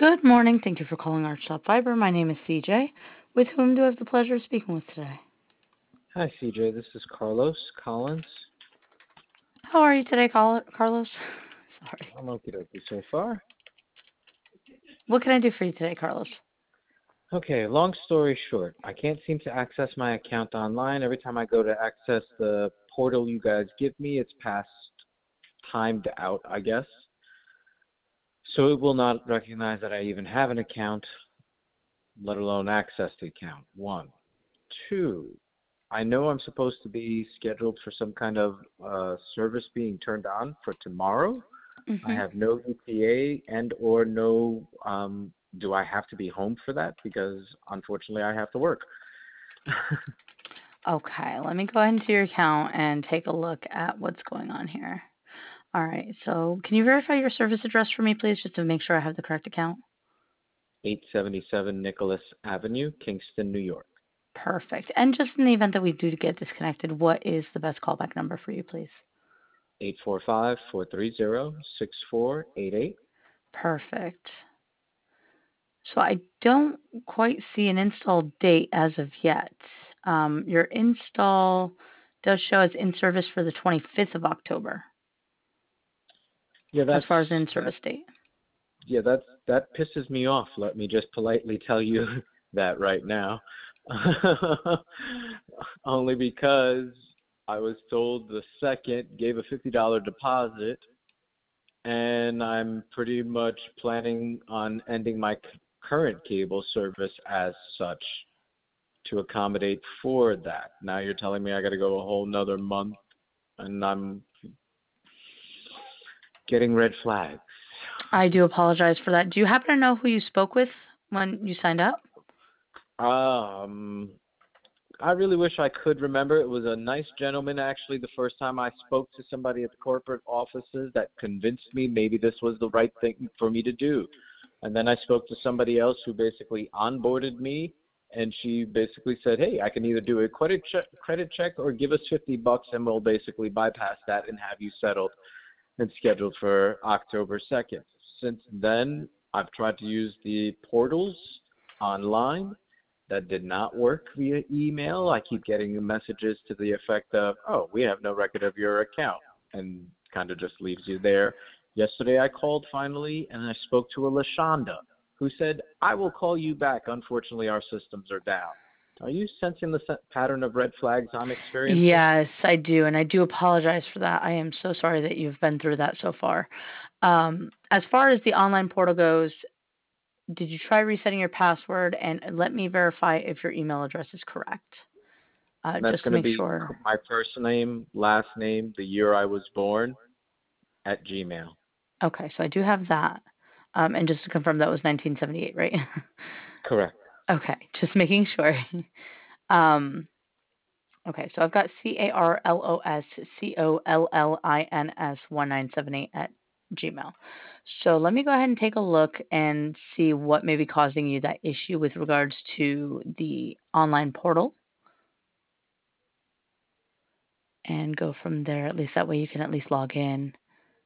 Good morning. Thank you for calling Archstop Fiber. My name is CJ. With whom do I have the pleasure of speaking with today? Hi, CJ. This is Carlos Collins. How are you today, Carlos? Sorry. I'm okie dokie so far. What can I do for you today, Carlos? Okay, long story short, I can't seem to access my account online. Every time I go to access the portal you guys give me, it's past timed out, I guess. So it will not recognize that I even have an account, let alone access the account. One. Two, I know I'm supposed to be scheduled for some kind of service being turned on for tomorrow. I Mm-hmm. have no ETA and or no, do I have to be home for that? Because unfortunately I have to work. Okay, let me go ahead into your account and take a look at what's going on here. All right, so can you verify your service address for me, please, just to make sure I have the correct account? 877 Nicholas Avenue, Kingston, New York. Perfect. And just in the event that we do get disconnected, what is the best callback number for you, please? 845-430-6488. Perfect. So I don't quite see an install date as of yet. Your install does show as in service for the 25th of October, Yeah, as that's far as in that. service date. Yeah, that pisses me off. Let me just politely tell you that right now. Only because I was told the second, gave a $50 deposit, and I'm pretty much planning on ending my current cable service as such to accommodate for that. Now you're telling me I got to go a whole nother month, and I'm getting red flags. I do apologize for that. Do you happen to know who you spoke with when you signed up? Um, I really wish I could remember. It was a nice gentleman, actually, the first time I spoke to somebody at the corporate offices that convinced me maybe this was the right thing for me to do. And then I spoke to somebody else who basically onboarded me, and she basically said, hey, I can either do a credit check or give us $50 and we'll basically bypass that and have you settled and scheduled for October 2nd. Since then, I've tried to use the portals online. That did not work via email. I keep getting messages to the effect of, oh, we have no record of your account, and kind of just leaves you there. Yesterday I called finally, and I spoke to a Lashonda, who said, I will call you back. Unfortunately, our systems are down. Are you sensing the pattern of red flags I'm experiencing? Yes, I do, and I do apologize for that. I am so sorry that you've been through that so far. As far as the online portal goes, did you try resetting your password? And let me verify if your email address is correct, That's just to going to make be sure. my first name, last name, the year I was born, at Gmail. Okay, so I do have that. And just to confirm, that was 1978, right? Correct. Okay, just making sure. Um, okay, so I've got CarlosCollins 1978 at Gmail. So let me go ahead and take a look and see what may be causing you that issue with regards to the online portal and go from there. At least that way you can at least log in.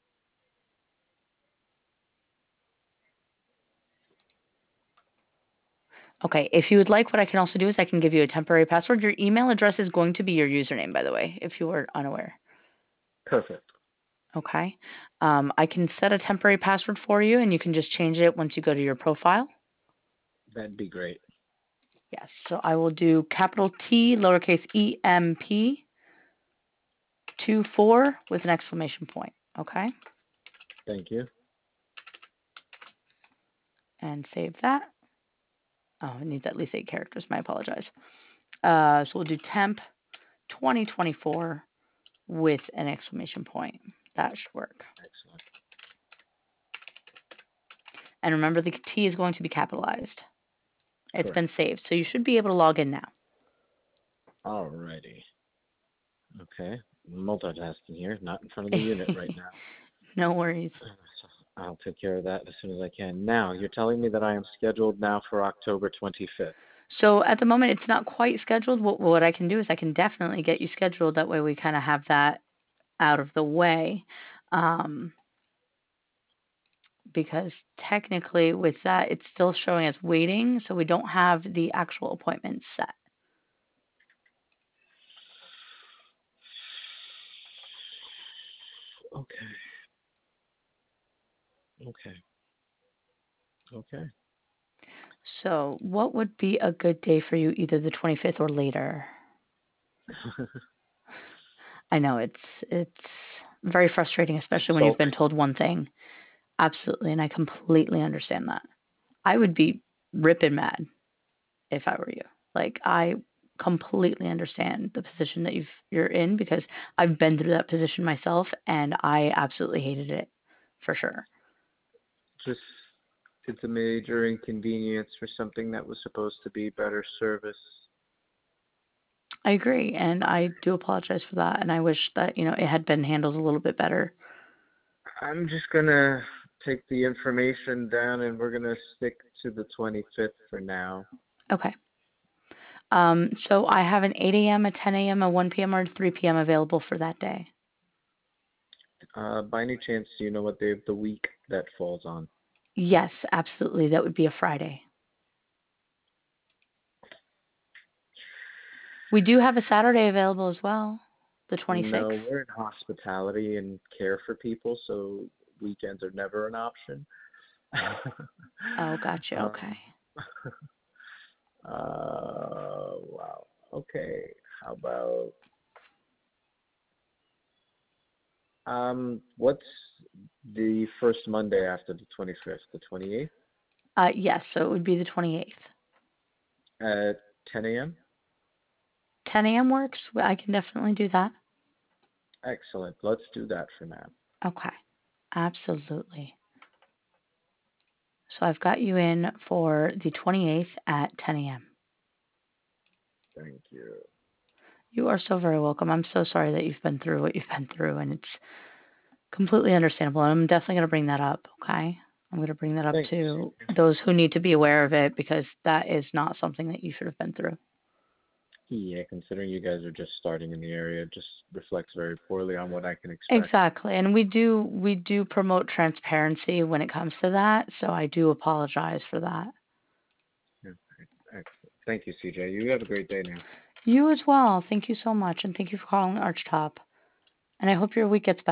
Okay, if you would like, what I can also do is I can give you a temporary password. Your email address is going to be your username, by the way, if you were unaware. Perfect. Okay. I can set a temporary password for you, and you can just change it once you go to your profile. That'd be great. Yes. So I will do capital T, lowercase e m p, 24 with an exclamation point. Okay. Thank you. And save that. Oh, it needs at least 8 characters. My apologize. So we'll do temp 2024 with an exclamation point. That should work. Excellent. And remember, the T is going to be capitalized. It's Correct. been saved, so you should be able to log in now. Alrighty. Okay. Multitasking here, not in front of the unit right now. No worries. So I'll take care of that as soon as I can. Now, you're telling me that I am scheduled now for October 25th. So at the moment, it's not quite scheduled. What I can do is I can definitely get you scheduled. That way, we kind of have that out of the way. Um, because technically with that, it's still showing as waiting, so we don't have the actual appointment set. Okay. Okay. Okay. So, what would be a good day for you, either the 25th or later? I know it's very frustrating, especially when you've been Insulting. told one thing. Absolutely, and I completely understand that. I would be ripping mad if I were you. Like, I completely understand the position that you're in because I've been through that position myself and I absolutely hated it for sure. Just it's a major inconvenience for something that was supposed to be better service. I agree, and I do apologize for that, and I wish that, it had been handled a little bit better. I'm just gonna take the information down and we're gonna stick to the 25th for now. Okay. So I have an 8 a.m., a 10 a.m., a 1 p.m., or a 3 p.m. available for that day. By any chance, do you know what day of the week that falls on? Yes, absolutely. That would be a Friday. We do have a Saturday available as well, the No, 26th. we're in hospitality and care for people, so weekends are never an option. Oh, gotcha. um, Okay. wow. Okay. How about what's the first Monday after the 25th, the 28th Yes, so it would be the 28th. at 10 a.m.? 10 a.m. works. I can definitely do that. Excellent. Let's do that for now. Okay. Absolutely. So I've got you in for the 28th at 10 a.m. Thank you. You are so very welcome. I'm so sorry that you've been through what you've been through, and it's completely understandable. And I'm definitely going to bring that up. Okay. I'm going to bring that up Thank you, to Senior. those who need to be aware of it because that is not something that you should have been through. Yeah, considering you guys are just starting in the area, it just reflects very poorly on what I can expect. Exactly. And we do promote transparency when it comes to that. So I do apologize for that. Yeah, excellent. Thank you, CJ. You have a great day now. You as well. Thank you so much. And thank you for calling Archtop. And I hope your week gets better.